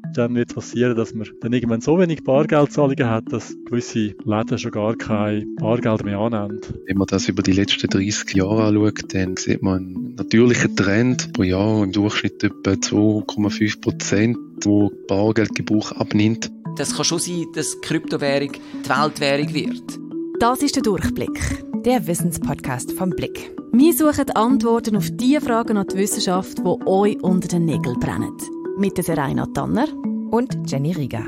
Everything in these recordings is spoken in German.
Dann wird es passieren, dass man dann irgendwann so wenig Bargeldzahlungen hat, dass gewisse Läden schon gar kein Bargeld mehr annehmen. Wenn man das über die letzten 30 Jahre anschaut, dann sieht man einen natürlichen Trend pro Jahr im Durchschnitt etwa 2,5%, wo Bargeldgebrauch abnimmt. Das kann schon sein, dass Kryptowährung die Weltwährung wird. Das ist der Durchblick, der Wissenspodcast vom Blick. Wir suchen Antworten auf die Fragen an die Wissenschaft, die euch unter den Nägeln brennen. Mit der Serena Tanner und Jenny Rieger.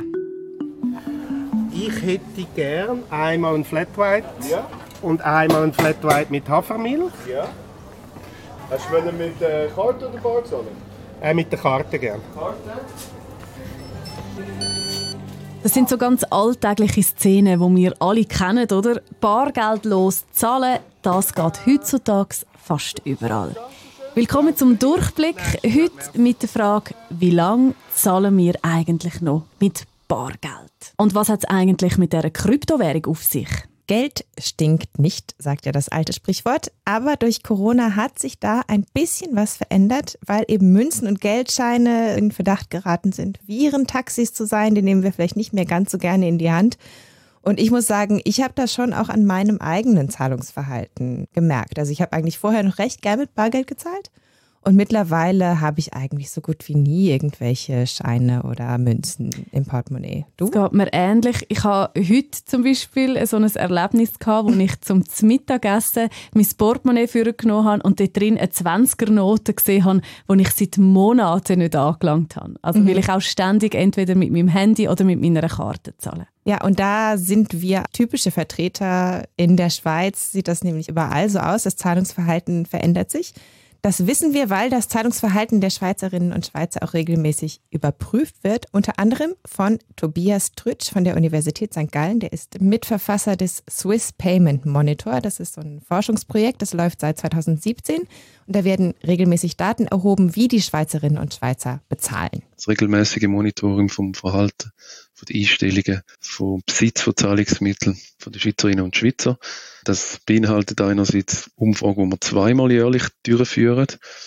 Ich hätte gern einmal ein Flat White und einmal ein Flat White mit Hafermilch. Ja. Hast du mit Karte oder Bar zahlen? Mit der Karte gern. Karte? Das sind so ganz alltägliche Szenen, die wir alle kennen, oder? Bargeldlos zahlen, das geht heutzutage fast überall. Willkommen zum Durchblick. Heute mit der Frage, wie lange zahlen wir eigentlich noch mit Bargeld? Und was hat es eigentlich mit dieser Kryptowährung auf sich? Geld stinkt nicht, sagt ja das alte Sprichwort. Aber durch Corona hat sich da ein bisschen was verändert, weil eben Münzen und Geldscheine in Verdacht geraten sind, Virentaxis zu sein. Die nehmen wir vielleicht nicht mehr ganz so gerne in die Hand. Und ich muss sagen, ich habe das schon auch an meinem eigenen Zahlungsverhalten gemerkt. Also ich habe eigentlich vorher noch recht gern mit Bargeld gezahlt. Und mittlerweile habe ich eigentlich so gut wie nie irgendwelche Scheine oder Münzen im Portemonnaie. Du? Es geht mir ähnlich. Ich habe heute zum Beispiel so ein Erlebnis gehabt, wo ich zum Mittagessen mein Portemonnaie vorgenommen habe und dort drin eine 20er-Note gesehen habe, die ich seit Monaten nicht angelangt habe. Also weil ich auch ständig entweder mit meinem Handy oder mit meiner Karte zahle. Ja, und da sind wir typische Vertreter. In der Schweiz sieht das nämlich überall so aus. Das Zahlungsverhalten verändert sich. Das wissen wir, weil das Zahlungsverhalten der Schweizerinnen und Schweizer auch regelmäßig überprüft wird. Unter anderem von Tobias Trütsch von der Universität St. Gallen. Der ist Mitverfasser des Swiss Payment Monitor. Das ist so ein Forschungsprojekt, das läuft seit 2017. Und da werden regelmäßig Daten erhoben, wie die Schweizerinnen und Schweizer bezahlen. Das regelmäßige Monitoring vom Verhalten, von den Einstellungen, vom Besitz von Zahlungsmitteln von den Schweizerinnen und Schweizer. Das beinhaltet einerseits Umfragen, die wir zweimal jährlich durchführen,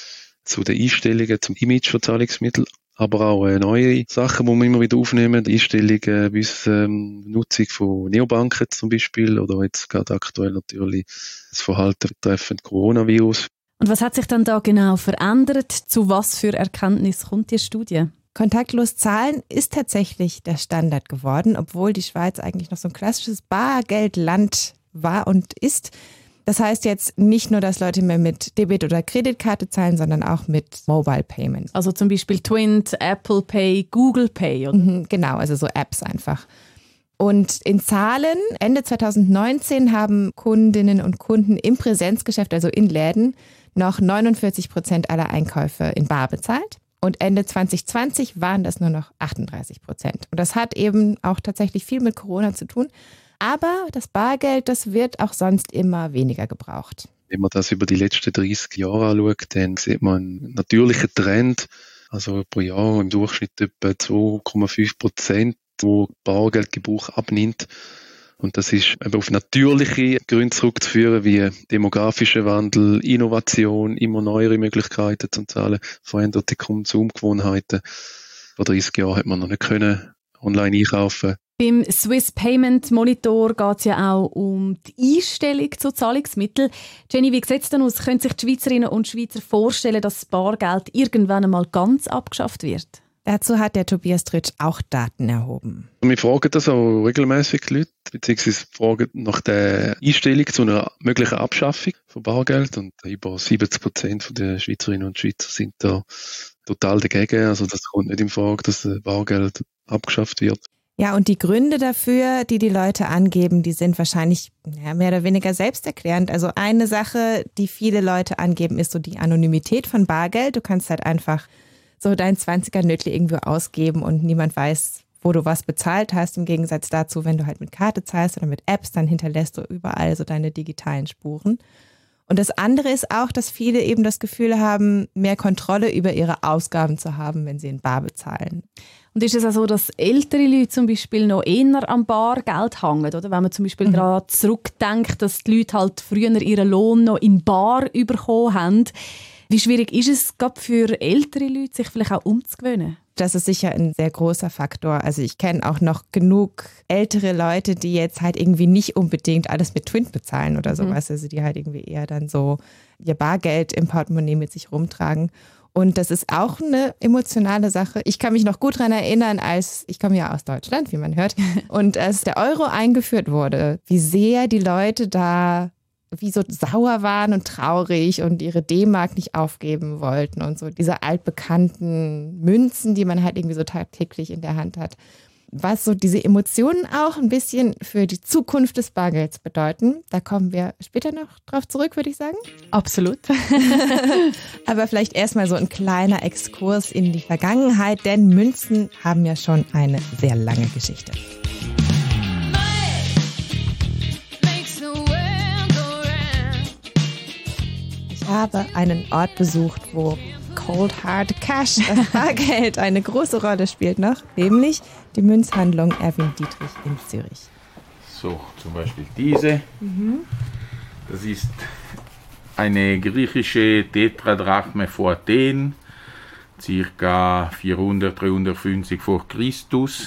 zu den Einstellungen, zum Image von Zahlungsmitteln, aber auch neue Sachen, die wir immer wieder aufnehmen, Einstellungen bis Nutzung von Neobanken zum Beispiel oder jetzt gerade aktuell natürlich das Verhalten betreffend Coronavirus. Und was hat sich dann da genau verändert? Zu was für Erkenntnis kommt die Studie? Kontaktlos zahlen ist tatsächlich der Standard geworden, obwohl die Schweiz eigentlich noch so ein klassisches Bargeldland war und ist. Das heißt jetzt nicht nur, dass Leute mehr mit Debit- oder Kreditkarte zahlen, sondern auch mit Mobile Payment. Also zum Beispiel Twint, Apple Pay, Google Pay. Oder? Genau, also so Apps einfach. Und in Zahlen, Ende 2019 haben Kundinnen und Kunden im Präsenzgeschäft, also in Läden, noch 49% aller Einkäufe in bar bezahlt. Und Ende 2020 waren das nur noch 38%. Und das hat eben auch tatsächlich viel mit Corona zu tun. Aber das Bargeld, das wird auch sonst immer weniger gebraucht. Wenn man das über die letzten 30 Jahre anschaut, dann sieht man einen natürlichen Trend. Also pro Jahr im Durchschnitt etwa 2,5%, wo Bargeldgebrauch abnimmt. Und das ist eben auf natürliche Gründe zurückzuführen, wie demografischer Wandel, Innovation, immer neuere Möglichkeiten zum Zahlen, veränderte Konsumgewohnheiten. Vor 30 Jahren hat man noch nicht können online einkaufen. Beim Swiss Payment Monitor geht es ja auch um die Einstellung zu Zahlungsmitteln. Jenny, wie sieht es denn aus? Können sich die Schweizerinnen und Schweizer vorstellen, dass das Bargeld irgendwann einmal ganz abgeschafft wird? Dazu hat der Tobias Trütsch auch Daten erhoben. Wir fragen das auch regelmäßig Leute, beziehungsweise fragen nach der Einstellung zu einer möglichen Abschaffung von Bargeld. Und über 70% der Schweizerinnen und Schweizer sind da total dagegen. Also das kommt nicht in Frage, dass Bargeld abgeschafft wird. Ja, und die Gründe dafür, die Leute angeben, die sind wahrscheinlich mehr oder weniger selbsterklärend. Also eine Sache, die viele Leute angeben, ist so die Anonymität von Bargeld. Du kannst halt einfach so dein 20er-Nötli irgendwo ausgeben und niemand weiß, wo du was bezahlt hast. Im Gegensatz dazu, wenn du halt mit Karte zahlst oder mit Apps, dann hinterlässt du überall so deine digitalen Spuren. Und das andere ist auch, dass viele eben das Gefühl haben, mehr Kontrolle über ihre Ausgaben zu haben, wenn sie in bar bezahlen. Und ist es auch so, dass ältere Leute zum Beispiel noch eher am Bargeld hängen, oder? Wenn man zum Beispiel daran zurückdenkt, dass die Leute halt früher ihren Lohn noch in bar bekommen haben. Wie schwierig ist es gerade für ältere Leute, sich vielleicht auch umzugewöhnen? Das ist sicher ein sehr großer Faktor. Also ich kenne auch noch genug ältere Leute, die jetzt halt irgendwie nicht unbedingt alles mit Twint bezahlen oder sowas. Also die halt irgendwie eher dann so ihr Bargeld im Portemonnaie mit sich rumtragen. Und das ist auch eine emotionale Sache. Ich kann mich noch gut daran erinnern, ich komme ja aus Deutschland, wie man hört, und als der Euro eingeführt wurde, wie sehr die Leute da wie so sauer waren und traurig und ihre D-Mark nicht aufgeben wollten und so diese altbekannten Münzen, die man halt irgendwie so tagtäglich in der Hand hat. Was so diese Emotionen auch ein bisschen für die Zukunft des Bargelds bedeuten. Da kommen wir später noch drauf zurück, würde ich sagen. Absolut. Aber vielleicht erstmal so ein kleiner Exkurs in die Vergangenheit, denn Münzen haben ja schon eine sehr lange Geschichte. Ich habe einen Ort besucht, wo Cold Hard Cash, das Bargeld, eine große Rolle spielt noch, nämlich die Münzhandlung Erwin Dietrich in Zürich. So, zum Beispiel diese. Das ist eine griechische Tetradrachme vor Athen, ca. 400, 350 vor Christus.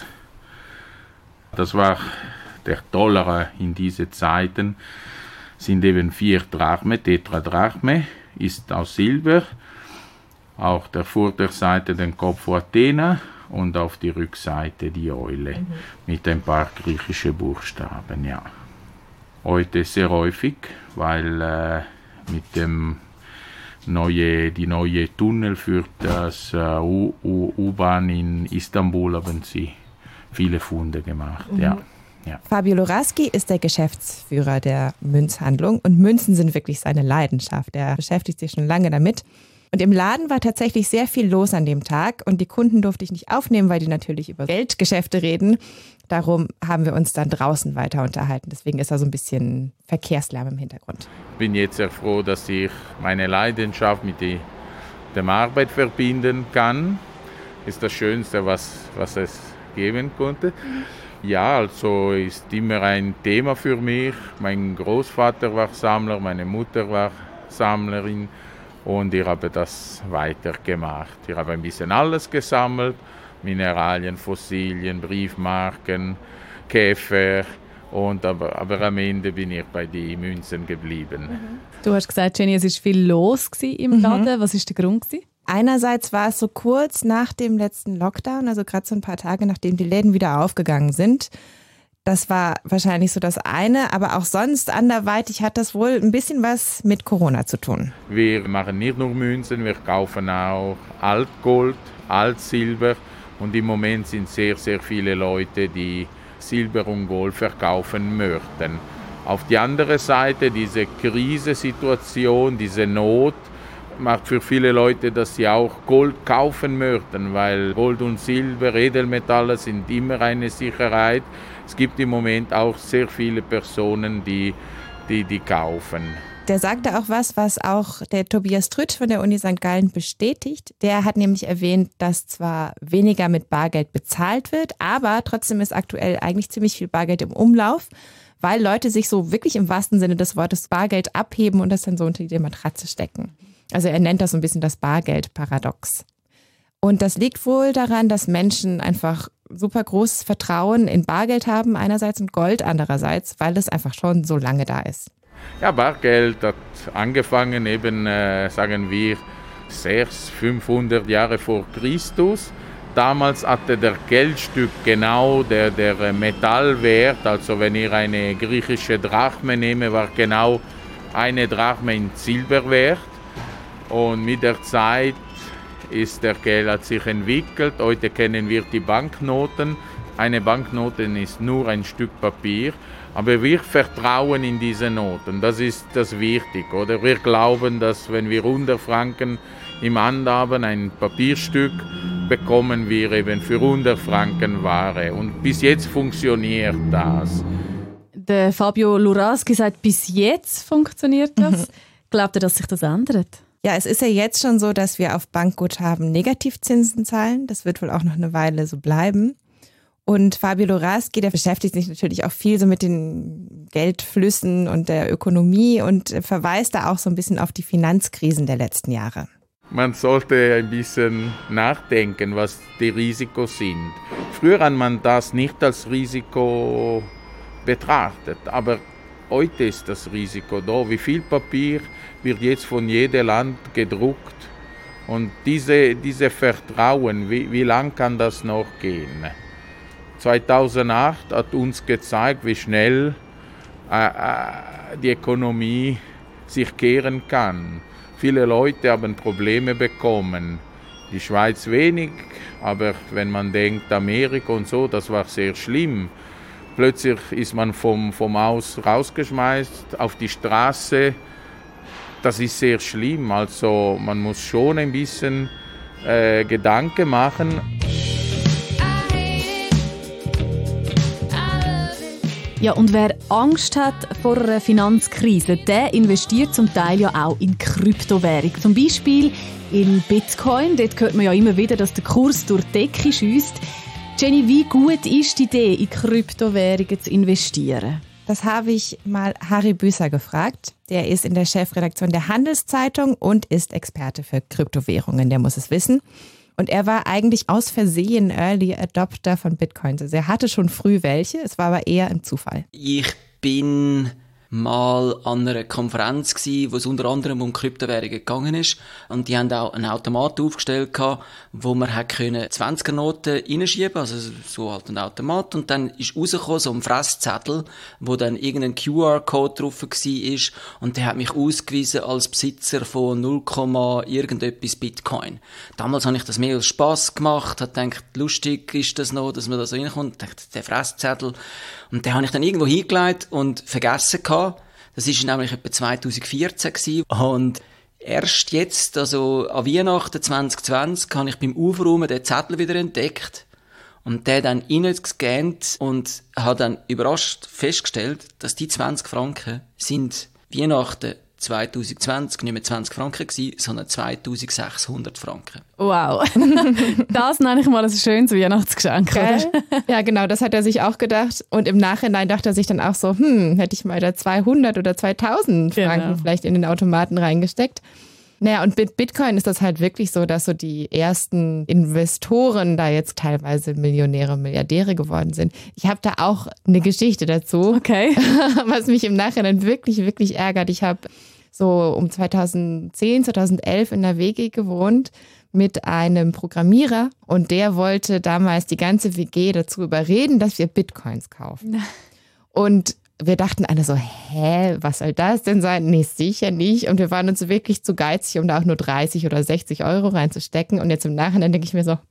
Das war der Dollar in diesen Zeiten. Sind eben 4 Drachme, Tetradrachme, ist aus Silber. Auf der Vorderseite den Kopf von Athena und auf die Rückseite die Eule mit ein paar griechischen Buchstaben. Ja. Heute sehr häufig, weil mit dem die neue Tunnel für das U-Bahn in Istanbul haben sie viele Funde gemacht. Ja. Ja. Fabio Loraschi ist der Geschäftsführer der Münzhandlung und Münzen sind wirklich seine Leidenschaft. Er beschäftigt sich schon lange damit. Und im Laden war tatsächlich sehr viel los an dem Tag und die Kunden durfte ich nicht aufnehmen, weil die natürlich über Geldgeschäfte reden. Darum haben wir uns dann draußen weiter unterhalten. Deswegen ist da so ein bisschen Verkehrslärm im Hintergrund. Ich bin jetzt sehr froh, dass ich meine Leidenschaft mit der Arbeit verbinden kann. Ist das Schönste, was es geben konnte. Ja, also ist immer ein Thema für mich. Mein Großvater war Sammler, meine Mutter war Sammlerin und ich habe das weitergemacht. Ich habe ein bisschen alles gesammelt, Mineralien, Fossilien, Briefmarken, Käfer aber am Ende bin ich bei den Münzen geblieben. Du hast gesagt, Jenny, es war viel los im Laden. Was war der Grund? Einerseits war es so kurz nach dem letzten Lockdown, also gerade so ein paar Tage, nachdem die Läden wieder aufgegangen sind. Das war wahrscheinlich so das eine, aber auch sonst anderweitig hat das wohl ein bisschen was mit Corona zu tun. Wir machen nicht nur Münzen, wir kaufen auch Altgold, Altsilber und im Moment sind sehr, sehr viele Leute, die Silber und Gold verkaufen möchten. Auf die andere Seite, diese Krisensituation, diese Not, macht für viele Leute, dass sie auch Gold kaufen möchten, weil Gold und Silber, Edelmetalle sind immer eine Sicherheit. Es gibt im Moment auch sehr viele Personen, die kaufen. Der sagte auch was auch der Tobias Trütsch von der Uni St. Gallen bestätigt. Der hat nämlich erwähnt, dass zwar weniger mit Bargeld bezahlt wird, aber trotzdem ist aktuell eigentlich ziemlich viel Bargeld im Umlauf, weil Leute sich so wirklich im wahrsten Sinne des Wortes Bargeld abheben und das dann so unter die Matratze stecken. Also er nennt das so ein bisschen das Bargeldparadox. Und das liegt wohl daran, dass Menschen einfach super großes Vertrauen in Bargeld haben einerseits und Gold andererseits, weil es einfach schon so lange da ist. Ja, Bargeld hat angefangen eben, sagen wir, 600, 500 Jahre vor Christus. Damals hatte der Geldstück genau der Metallwert, also wenn ich eine griechische Drachme nehme, war genau eine Drachme in Silber wert. Und mit der Zeit ist der Geld hat sich entwickelt. Heute kennen wir die Banknoten. Eine Banknote ist nur ein Stück Papier, aber wir vertrauen in diese Noten. Das ist das Wichtige, oder? Wir glauben, dass wenn wir 100 Franken im Hand haben, ein Papierstück, bekommen wir eben für 100 Franken Ware. Und bis jetzt funktioniert das. Der Fabio Loraschi sagt, bis jetzt funktioniert das. Glaubt ihr, dass sich das ändert? Ja, es ist ja jetzt schon so, dass wir auf Bankguthaben Negativzinsen zahlen. Das wird wohl auch noch eine Weile so bleiben. Und Fabio Loraschi, der beschäftigt sich natürlich auch viel so mit den Geldflüssen und der Ökonomie und verweist da auch so ein bisschen auf die Finanzkrisen der letzten Jahre. Man sollte ein bisschen nachdenken, was die Risikos sind. Früher hat man das nicht als Risiko betrachtet, aber heute ist das Risiko da. Wie viel Papier wird jetzt von jedem Land gedruckt? Und diese Vertrauen, wie lang kann das noch gehen? 2008 hat uns gezeigt, wie schnell die Ökonomie sich kehren kann. Viele Leute haben Probleme bekommen. Die Schweiz wenig, aber wenn man denkt, Amerika und so, das war sehr schlimm. Plötzlich ist man vom Haus rausgeschmeißt auf die Straße. Das ist sehr schlimm. Also man muss schon ein bisschen Gedanken machen. Ja, und wer Angst hat vor einer Finanzkrise, der investiert zum Teil ja auch in Kryptowährung. Zum Beispiel in Bitcoin. Dort hört man ja immer wieder, dass der Kurs durch die Decke schiesst. Jenny, wie gut ist die Idee, in Kryptowährungen zu investieren? Das habe ich mal Harry Büsser gefragt. Der ist in der Chefredaktion der Handelszeitung und ist Experte für Kryptowährungen. Der muss es wissen. Und er war eigentlich aus Versehen Early Adopter von Bitcoins. Also er hatte schon früh welche, es war aber eher ein Zufall. Ich bin mal an einer Konferenz gsi, wo es unter anderem um Kryptowährungen gegangen ist. Und die haben auch einen Automat aufgestellt gehabt, wo man 20er-Noten reinschieben, also so halt ein Automat. Und dann ist rausgekommen so ein Fresszettel, wo dann irgendein QR-Code drauf war. Und der hat mich ausgewiesen als Besitzer von 0, irgendetwas Bitcoin. Damals habe ich das mehr als Spass gemacht, habe gedacht, lustig ist das noch, dass man da so reinkommt. Ich dachte, der Fresszettel. Und den habe ich dann irgendwo hingelegt und vergessen gehabt. Das war nämlich etwa 2014 gewesen. Und erst jetzt, also an Weihnachten 2020, habe ich beim Aufräumen den Zettel wieder entdeckt und den dann reingescannt und habe dann überrascht festgestellt, dass die 20 Franken sind Weihnachten 2020 nicht mehr 20 Franken gewesen, sondern 2600 Franken. Wow. Das nenne ich mal ein schönes Weihnachtsgeschenk, oder? Ja, genau, das hat er sich auch gedacht. Und im Nachhinein dachte er sich dann auch so, hätte ich mal da 200 oder 2000 Franken vielleicht in den Automaten reingesteckt. Naja, und mit Bitcoin ist das halt wirklich so, dass so die ersten Investoren da jetzt teilweise Millionäre, Milliardäre geworden sind. Ich habe da auch eine Geschichte dazu, okay, was mich im Nachhinein wirklich, wirklich ärgert. Ich habe so um 2010, 2011 in der WG gewohnt mit einem Programmierer und der wollte damals die ganze WG dazu überreden, dass wir Bitcoins kaufen. Und wir dachten alle so, was soll das denn sein? Nee, sicher nicht. Und wir waren uns wirklich zu geizig, um da auch nur 30 oder 60 Euro reinzustecken. Und jetzt im Nachhinein denke ich mir so,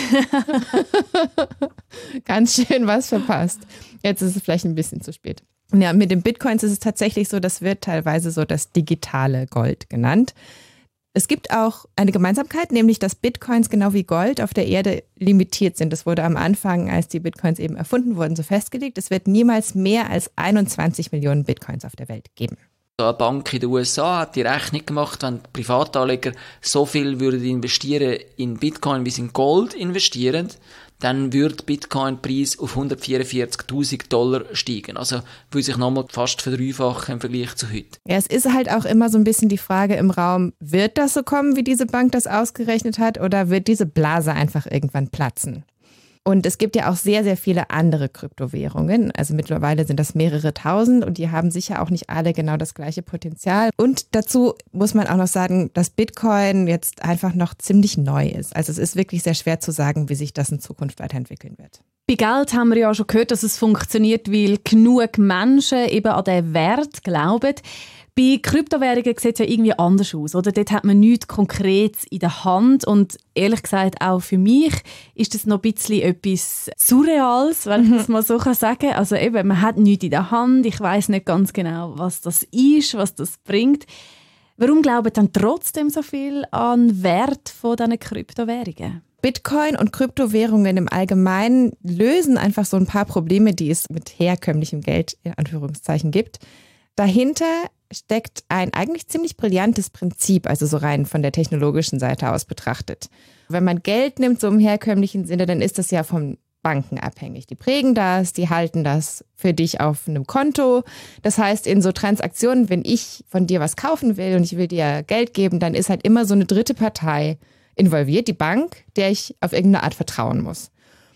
ganz schön was verpasst. Jetzt ist es vielleicht ein bisschen zu spät. Ja, mit den Bitcoins ist es tatsächlich so, das wird teilweise so das digitale Gold genannt. Es gibt auch eine Gemeinsamkeit, nämlich dass Bitcoins genau wie Gold auf der Erde limitiert sind. Das wurde am Anfang, als die Bitcoins eben erfunden wurden, so festgelegt. Es wird niemals mehr als 21 Millionen Bitcoins auf der Welt geben. Eine Bank in den USA hat die Rechnung gemacht, wenn Privatanleger so viel würden investieren in Bitcoin, wie sie in Gold investieren, dann würde Bitcoin-Preis auf $144.000 steigen. Also würde sich nochmal fast verdreifachen im Vergleich zu heute. Ja, es ist halt auch immer so ein bisschen die Frage im Raum, wird das so kommen, wie diese Bank das ausgerechnet hat, oder wird diese Blase einfach irgendwann platzen? Und es gibt ja auch sehr, sehr viele andere Kryptowährungen. Also mittlerweile sind das mehrere tausend und die haben sicher auch nicht alle genau das gleiche Potenzial. Und dazu muss man auch noch sagen, dass Bitcoin jetzt einfach noch ziemlich neu ist. Also es ist wirklich sehr schwer zu sagen, wie sich das in Zukunft weiterentwickeln wird. Bei Geld haben wir ja schon gehört, dass es funktioniert, weil genug Menschen eben an den Wert glauben. Bei Kryptowährungen sieht es ja irgendwie anders aus, oder? Dort hat man nichts Konkretes in der Hand und ehrlich gesagt auch für mich ist das noch ein bisschen etwas Surreales, wenn ich das mal so sagen kann. Also eben, man hat nichts in der Hand, ich weiss nicht ganz genau, was das ist, was das bringt. Warum glauben dann trotzdem so viel an Wert von diesen Kryptowährungen? Bitcoin und Kryptowährungen im Allgemeinen lösen einfach so ein paar Probleme, die es mit herkömmlichem Geld in Anführungszeichen gibt. Dahinter steckt ein eigentlich ziemlich brillantes Prinzip, also so rein von der technologischen Seite aus betrachtet. Wenn man Geld nimmt, so im herkömmlichen Sinne, dann ist das ja vom Banken abhängig. Die prägen das, die halten das für dich auf einem Konto. Das heißt, in so Transaktionen, wenn ich von dir was kaufen will und ich will dir Geld geben, dann ist halt immer so eine dritte Partei involviert, die Bank, der ich auf irgendeine Art vertrauen muss.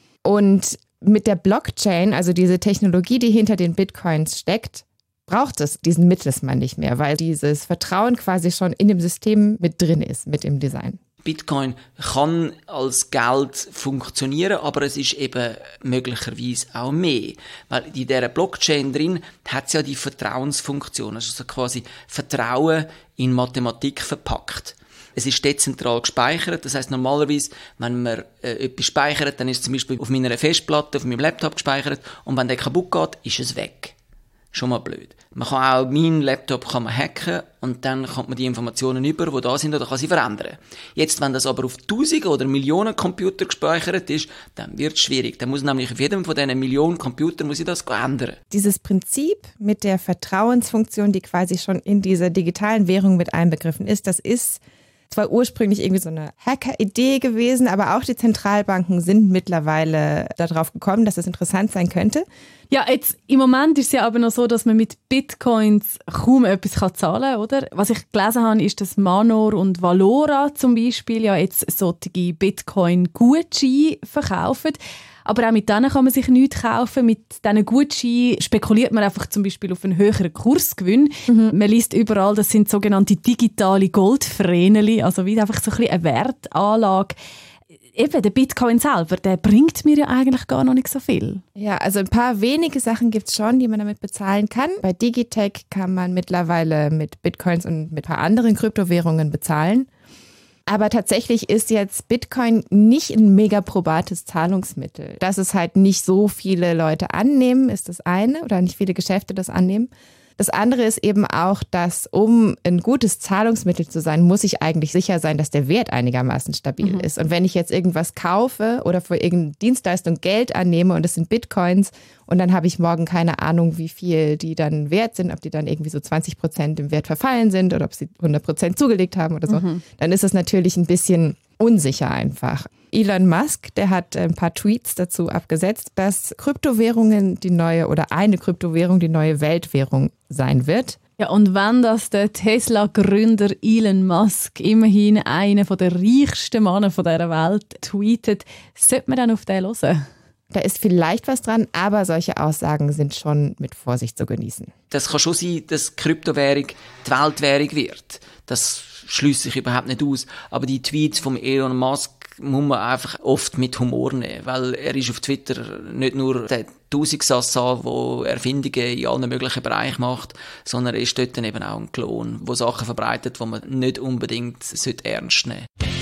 Und mit der Blockchain, also diese Technologie, die hinter den Bitcoins steckt, braucht es diesen Mittelsmann nicht mehr, weil dieses Vertrauen quasi schon in dem System mit drin ist, mit im Design. Bitcoin kann als Geld funktionieren, aber es ist eben möglicherweise auch mehr. Weil in dieser Blockchain drin hat es ja die Vertrauensfunktion, also so quasi Vertrauen in Mathematik verpackt. Es ist dezentral gespeichert, das heisst normalerweise, wenn man etwas speichert, dann ist es zum Beispiel auf meiner Festplatte, auf meinem Laptop gespeichert und wenn der kaputt geht, ist es weg. Schon mal blöd. Man kann auch meinen Laptop hacken und dann kann man die Informationen über, die da sind, oder kann sie verändern. Jetzt, wenn das aber auf Tausende oder Millionen Computer gespeichert ist, dann wird es schwierig. Dann muss nämlich auf jedem von diesen Millionen Computern muss ich das ändern. Dieses Prinzip mit der Vertrauensfunktion, die quasi schon in dieser digitalen Währung mit einbegriffen ist, das ist zwar ursprünglich irgendwie so eine Hacker-Idee gewesen, aber auch die Zentralbanken sind mittlerweile darauf gekommen, dass es interessant sein könnte. Ja, jetzt im Moment ist es ja aber noch so, dass man mit Bitcoins kaum etwas zahlen kann, oder? Was ich gelesen habe, ist, dass Manor und Valora zum Beispiel ja jetzt solche Bitcoin-Gutscheine verkaufen. Aber auch mit denen kann man sich nichts kaufen. Mit diesen Gutscheinen spekuliert man einfach zum Beispiel auf einen höheren Kursgewinn. Man liest überall, das sind sogenannte digitale Goldvreneli, also wie einfach so ein bisschen eine Wertanlage. Eben, der Bitcoin selber, der bringt mir ja eigentlich gar noch nicht so viel. Ja, also ein paar wenige Sachen gibt es schon, die man damit bezahlen kann. Bei Digitech kann man mittlerweile mit Bitcoins und mit ein paar anderen Kryptowährungen bezahlen. Aber tatsächlich ist jetzt Bitcoin nicht ein mega probates Zahlungsmittel. Dass es halt nicht so viele Leute annehmen, ist das eine, oder nicht viele Geschäfte das annehmen. Das andere ist eben auch, dass um ein gutes Zahlungsmittel zu sein, muss ich eigentlich sicher sein, dass der Wert einigermaßen stabil ist. Und wenn ich jetzt irgendwas kaufe oder für irgendeine Dienstleistung Geld annehme und es sind Bitcoins und dann habe ich morgen keine Ahnung, wie viel die dann wert sind, ob die dann irgendwie so 20% im Wert verfallen sind oder ob sie 100% zugelegt haben oder so, dann ist es natürlich ein bisschen unsicher einfach. Elon Musk, der hat ein paar Tweets dazu abgesetzt, dass Kryptowährungen eine Kryptowährung die neue Weltwährung sein wird. Ja, und wenn das der Tesla-Gründer Elon Musk, immerhin einer der reichsten Männer dieser Welt, tweetet, sollte man dann auf den hören? Da ist vielleicht was dran, aber solche Aussagen sind schon mit Vorsicht zu genießen. Das kann schon sein, dass Kryptowährung die Weltwährung wird. Das schließt sich überhaupt nicht aus. Aber die Tweets von Elon Musk muss man einfach oft mit Humor nehmen, weil er ist auf Twitter nicht nur der Tausendsassa, der Erfindungen in allen möglichen Bereichen macht, sondern er ist dort dann eben auch ein Klon, der Sachen verbreitet, die man nicht unbedingt ernst nehmen sollte.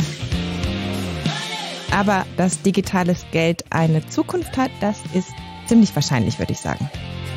Aber dass digitales Geld eine Zukunft hat, das ist ziemlich wahrscheinlich, würde ich sagen.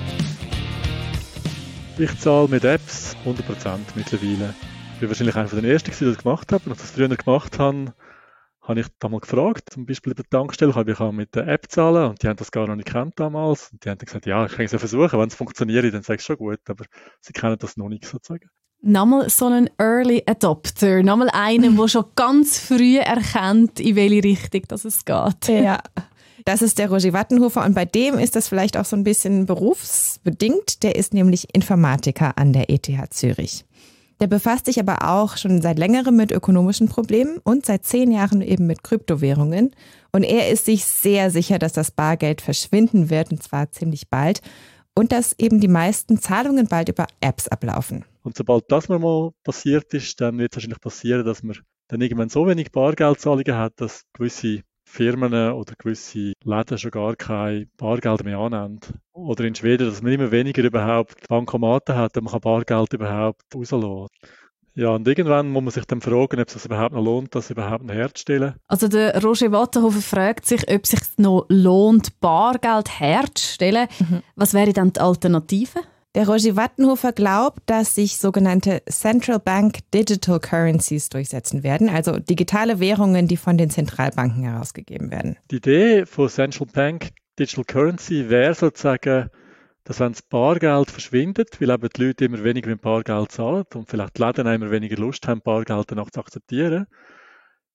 Ich zahle mit Apps 100% mittlerweile. Ich war wahrscheinlich einer der Ersten, die das gemacht haben. Als ich das früher gemacht habe, habe ich damals gefragt, zum Beispiel bei der Tankstelle, ich kann mit der App zahlen und die haben das gar noch nicht gekannt damals. Und die haben dann gesagt, ja, ich kann es ja versuchen, wenn es funktioniert, dann sagst du schon gut, aber sie kennen das noch nicht sozusagen. Nochmal so ein Early Adopter, nochmal einen, der schon ganz früh erkennt, in welche Richtung das es geht. Ja, das ist der Roger Wattenhofer und bei dem ist das vielleicht auch so ein bisschen berufsbedingt. Der ist nämlich Informatiker an der ETH Zürich. Der befasst sich aber auch schon seit längerem mit ökonomischen Problemen und seit 10 Jahren eben mit Kryptowährungen. Und er ist sich sehr sicher, dass das Bargeld verschwinden wird, und zwar ziemlich bald. Und dass eben die meisten Zahlungen bald über Apps ablaufen. Und sobald das mal passiert ist, dann wird es wahrscheinlich passieren, dass man dann irgendwann so wenig Bargeldzahlungen hat, dass gewisse Firmen oder gewisse Läden schon gar kein Bargeld mehr annehmen. Oder in Schweden, dass man immer weniger überhaupt Bankomaten hat, und man kann Bargeld überhaupt rauslassen. Ja, und irgendwann muss man sich dann fragen, ob es sich überhaupt noch lohnt, das überhaupt noch herzustellen. Also der Roger Wattenhofer fragt sich, ob es sich noch lohnt, Bargeld herzustellen. Was wäre dann die Alternative? Der Roger Wattenhofer glaubt, dass sich sogenannte Central Bank Digital Currencies durchsetzen werden, also digitale Währungen, die von den Zentralbanken herausgegeben werden. Die Idee von Central Bank Digital Currency wäre sozusagen, dass wenn das Bargeld verschwindet, weil eben die Leute immer weniger mit Bargeld zahlen und vielleicht die Läden immer weniger Lust haben, Bargeld danach zu akzeptieren,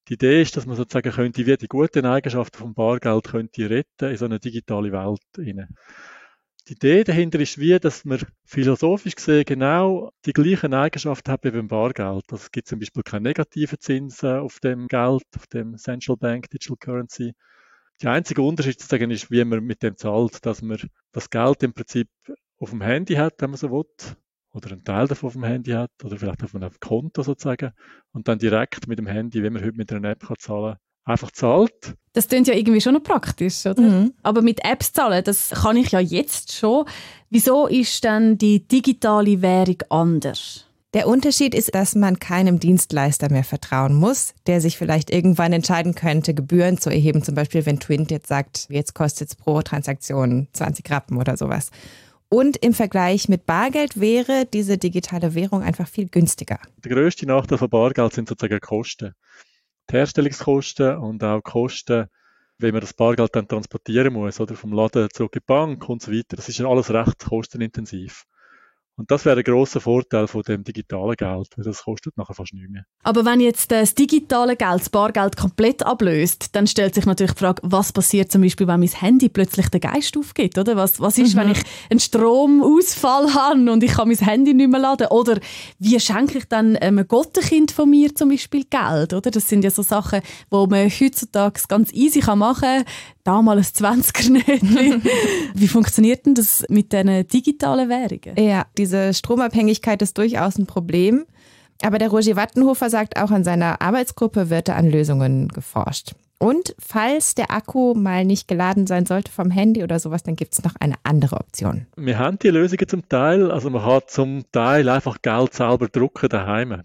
Die Idee ist, dass man sozusagen könnte, wie die guten Eigenschaften vom Bargeld könnte retten in so eine digitale Welt hinein. Die Idee dahinter ist wie, dass man philosophisch gesehen genau die gleichen Eigenschaften hat wie beim Bargeld. Also es gibt zum Beispiel keine negativen Zinsen auf dem Geld, auf dem Central Bank Digital Currency. Der einzige Unterschied sozusagen ist, wie man mit dem zahlt, dass man das Geld im Prinzip auf dem Handy hat, wenn man so will, oder einen Teil davon auf dem Handy hat, oder vielleicht auf einem Konto sozusagen, und dann direkt mit dem Handy, wie man heute mit einer App kann zahlen, einfach zahlt. Das klingt ja irgendwie schon noch praktisch, oder? Mhm. Aber mit Apps zahlen, das kann ich ja jetzt schon. Wieso ist dann die digitale Währung anders? Der Unterschied ist, dass man keinem Dienstleister mehr vertrauen muss, der sich vielleicht irgendwann entscheiden könnte, Gebühren zu erheben. Zum Beispiel, wenn Twint jetzt sagt, jetzt kostet es pro Transaktion 20 Rappen oder sowas. Und im Vergleich mit Bargeld wäre diese digitale Währung einfach viel günstiger. Der grösste Nachteil von Bargeld sind sozusagen Kosten. Die Herstellungskosten und auch Kosten, wenn man das Bargeld dann transportieren muss, oder vom Laden zurück in die Bank und so weiter. Das ist ja alles recht kostenintensiv. Und das wäre ein grosser Vorteil von dem digitalen Geld, weil das kostet nachher fast nichts mehr. Aber wenn jetzt das digitale Geld, das Bargeld komplett ablöst, dann stellt sich natürlich die Frage, was passiert zum Beispiel, wenn mein Handy plötzlich den Geist aufgibt, oder? Was ist, wenn ich einen Stromausfall habe und ich kann mein Handy nicht mehr laden? Oder wie schenke ich dann einem Gottenkind von mir zum Beispiel Geld, oder? Das sind ja so Sachen, die man heutzutage ganz easy machen kann. Damals 20er-Nötchen. Wie funktioniert denn das mit diesen digitalen Währungen? Ja, diese Stromabhängigkeit ist durchaus ein Problem. Aber der Roger Wattenhofer sagt, auch an seiner Arbeitsgruppe wird da an Lösungen geforscht. Und falls der Akku mal nicht geladen sein sollte vom Handy oder sowas, dann gibt es noch eine andere Option. Wir haben die Lösungen zum Teil. Also man kann zum Teil einfach Geld selber drucken daheim.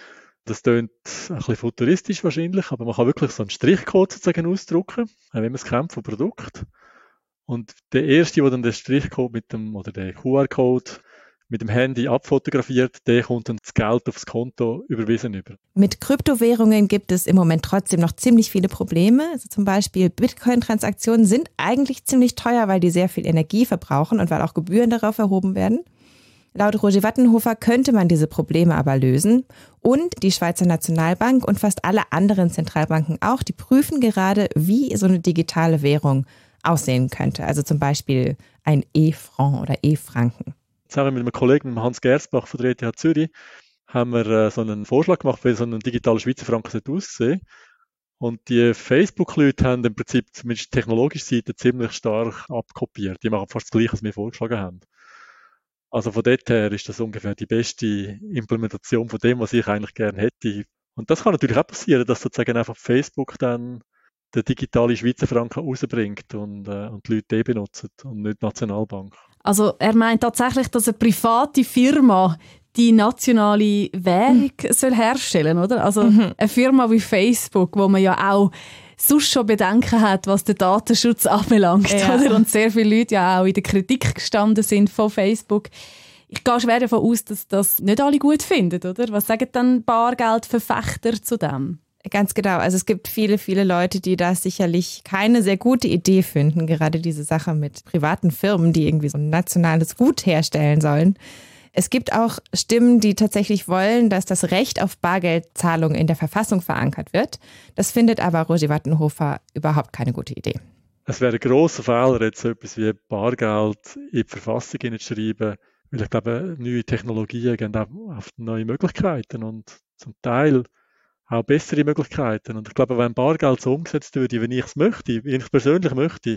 Das klingt ein bisschen futuristisch wahrscheinlich, aber man kann wirklich so einen Strichcode sozusagen ausdrucken, wenn man es kennt vom Produkt. Und der Erste, der dann den Strichcode oder den QR-Code mit dem Handy abfotografiert, der kommt dann das Geld aufs Konto überwiesen über. Mit Kryptowährungen gibt es im Moment trotzdem noch ziemlich viele Probleme. Also zum Beispiel Bitcoin-Transaktionen sind eigentlich ziemlich teuer, weil die sehr viel Energie verbrauchen und weil auch Gebühren darauf erhoben werden. Laut Roger Wattenhofer könnte man diese Probleme aber lösen. Und die Schweizer Nationalbank und fast alle anderen Zentralbanken auch, die prüfen gerade, wie so eine digitale Währung aussehen könnte. Also zum Beispiel ein E-Franc oder E-Franken. Zusammen mit einem Kollegen, mit Hans Gersbach von der ETH Zürich, haben wir so einen Vorschlag gemacht, wie so ein digitaler Schweizer Franken aussehen. Und die Facebook-Leute haben im Prinzip zumindest die technologische Seite ziemlich stark abkopiert. Die machen fast das Gleiche, was wir vorgeschlagen haben. Also von dort her ist das ungefähr die beste Implementation von dem, was ich eigentlich gerne hätte. Und das kann natürlich auch passieren, dass sozusagen einfach Facebook dann den digitalen Schweizer Franken rausbringt und die Leute den benutzen und nicht die Nationalbank. Also er meint tatsächlich, dass eine private Firma die nationale Währung soll herstellen, oder? Also eine Firma wie Facebook, wo man ja auch sonst schon Bedenken hat, was den Datenschutz anbelangt. Ja. Oder? Und sehr viele Leute ja auch in der Kritik gestanden sind von Facebook. Ich gehe schwer davon aus, dass das nicht alle gut finden, oder? Was sagen dann Bargeldverfechter zu dem? Ganz genau. Also es gibt viele, viele Leute, die das sicherlich keine sehr gute Idee finden. Gerade diese Sache mit privaten Firmen, die irgendwie so ein nationales Gut herstellen sollen. Es gibt auch Stimmen, die tatsächlich wollen, dass das Recht auf Bargeldzahlung in der Verfassung verankert wird. Das findet aber Roger Wattenhofer überhaupt keine gute Idee. Es wäre ein grosser Fehler, jetzt so etwas wie Bargeld in die Verfassung hineinzuschreiben, weil ich glaube, neue Technologien geben auch neue Möglichkeiten und zum Teil auch bessere Möglichkeiten. Und ich glaube, wenn Bargeld so umgesetzt würde, wie ich es möchte, wie ich es persönlich möchte,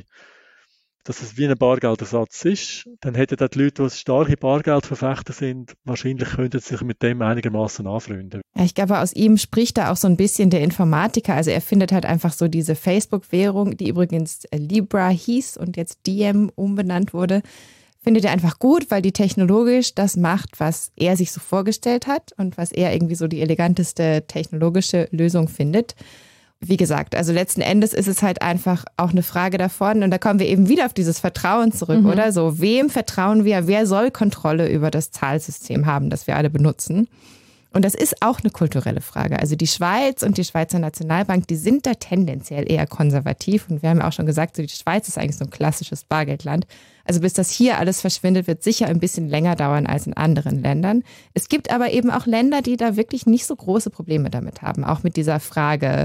dass es wie ein Bargeldersatz ist, dann hätten die Leute, die starke Bargeldverfechter sind, wahrscheinlich könnten sich mit dem einigermaßen anfreunden. Ja, ich glaube, aus ihm spricht da auch so ein bisschen der Informatiker. Also er findet halt einfach so diese Facebook-Währung, die übrigens Libra hieß und jetzt Diem umbenannt wurde, findet er einfach gut, weil die technologisch das macht, was er sich so vorgestellt hat und was er irgendwie so die eleganteste technologische Lösung findet. Wie gesagt, also letzten Endes ist es halt einfach auch eine Frage davon und da kommen wir eben wieder auf dieses Vertrauen zurück, oder? So, wem vertrauen wir? Wer soll Kontrolle über das Zahlsystem haben, das wir alle benutzen? Und das ist auch eine kulturelle Frage. Also die Schweiz und die Schweizer Nationalbank, die sind da tendenziell eher konservativ. Und wir haben ja auch schon gesagt, so die Schweiz ist eigentlich so ein klassisches Bargeldland. Also bis das hier alles verschwindet, wird sicher ein bisschen länger dauern als in anderen Ländern. Es gibt aber eben auch Länder, die da wirklich nicht so große Probleme damit haben. Auch mit dieser Frage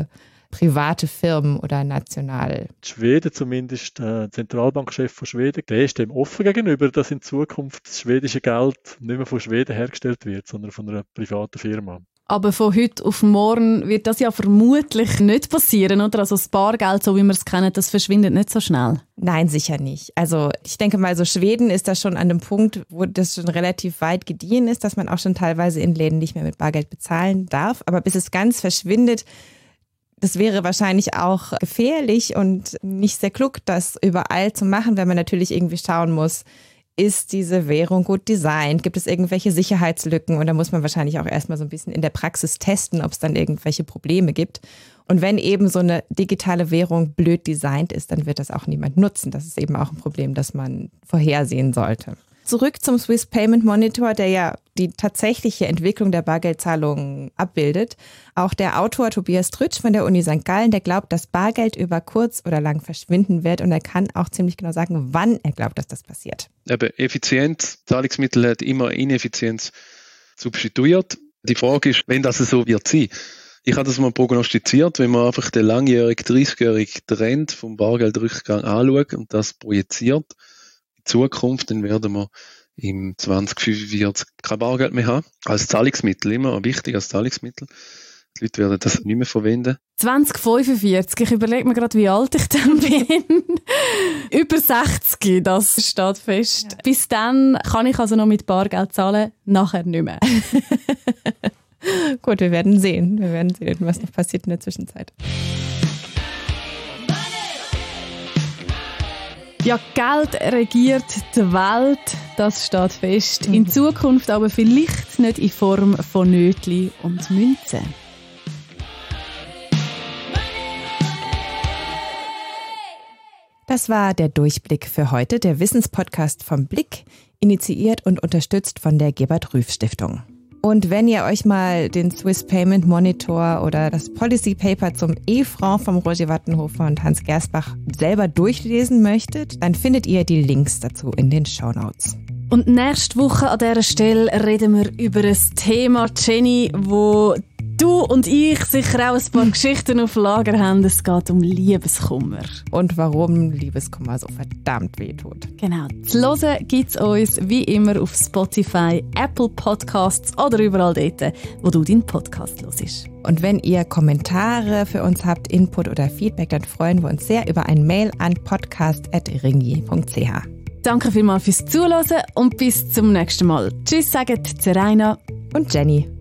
private Firmen oder national? Schweden zumindest, der Zentralbankchef von Schweden, der ist dem offen gegenüber, dass in Zukunft das schwedische Geld nicht mehr von Schweden hergestellt wird, sondern von einer privaten Firma. Aber von heute auf morgen wird das ja vermutlich nicht passieren, oder? Also das Bargeld, so wie wir es kennen, das verschwindet nicht so schnell. Nein, sicher nicht. Also ich denke mal, so Schweden ist da schon an dem Punkt, wo das schon relativ weit gediehen ist, dass man auch schon teilweise in Läden nicht mehr mit Bargeld bezahlen darf. Aber bis es ganz verschwindet, das wäre wahrscheinlich auch gefährlich und nicht sehr klug, das überall zu machen, weil man natürlich irgendwie schauen muss, ist diese Währung gut designt? Gibt es irgendwelche Sicherheitslücken? Und da muss man wahrscheinlich auch erstmal so ein bisschen in der Praxis testen, ob es dann irgendwelche Probleme gibt. Und wenn eben so eine digitale Währung blöd designt ist, dann wird das auch niemand nutzen. Das ist eben auch ein Problem, das man vorhersehen sollte. Zurück zum Swiss Payment Monitor, der ja die tatsächliche Entwicklung der Bargeldzahlungen abbildet. Auch der Autor Tobias Trütsch von der Uni St. Gallen, der glaubt, dass Bargeld über kurz oder lang verschwinden wird. Und er kann auch ziemlich genau sagen, wann er glaubt, dass das passiert. Aber Effizienz, Zahlungsmittel hat immer Ineffizienz substituiert. Die Frage ist, wenn das so wird sein. Ich habe das mal prognostiziert, wenn man einfach den langjährigen, 30-jährigen Trend vom Bargeldrückgang anschaut und das projiziert in Zukunft, dann werden wir im 2045 kein Bargeld mehr haben. Als Zahlungsmittel, immer wichtig als Zahlungsmittel. Die Leute werden das nicht mehr verwenden. 2045, ich überlege mir gerade, wie alt ich dann bin. Über 60, das steht fest. Ja. Bis dann kann ich also noch mit Bargeld zahlen, nachher nicht mehr. Gut, wir werden sehen. Was noch passiert in der Zwischenzeit. Ja, Geld regiert die Welt, das steht fest. In Zukunft aber vielleicht nicht in Form von Nötli und Münzen. Das war der Durchblick für heute, der Wissenspodcast vom Blick, initiiert und unterstützt von der Gebert-Rüff-Stiftung. Und wenn ihr euch mal den Swiss Payment Monitor oder das Policy Paper zum E-Franc vom Roger Wattenhofer und Hans Gersbach selber durchlesen möchtet, dann findet ihr die Links dazu in den Shownotes. Und nächste Woche an dieser Stelle reden wir über ein Thema, Jenny, wo du und ich sicher auch ein paar Geschichten auf Lager haben. Es geht um Liebeskummer. Und warum Liebeskummer so verdammt wehtut. Genau. Zu hören gibt es uns wie immer auf Spotify, Apple Podcasts oder überall dort, wo du deinen Podcast hörst. Und wenn ihr Kommentare für uns habt, Input oder Feedback, dann freuen wir uns sehr über ein Mail an podcast@ringier.ch. Danke vielmals fürs Zuhören und bis zum nächsten Mal. Tschüss, sagen Zeraina und Jenny.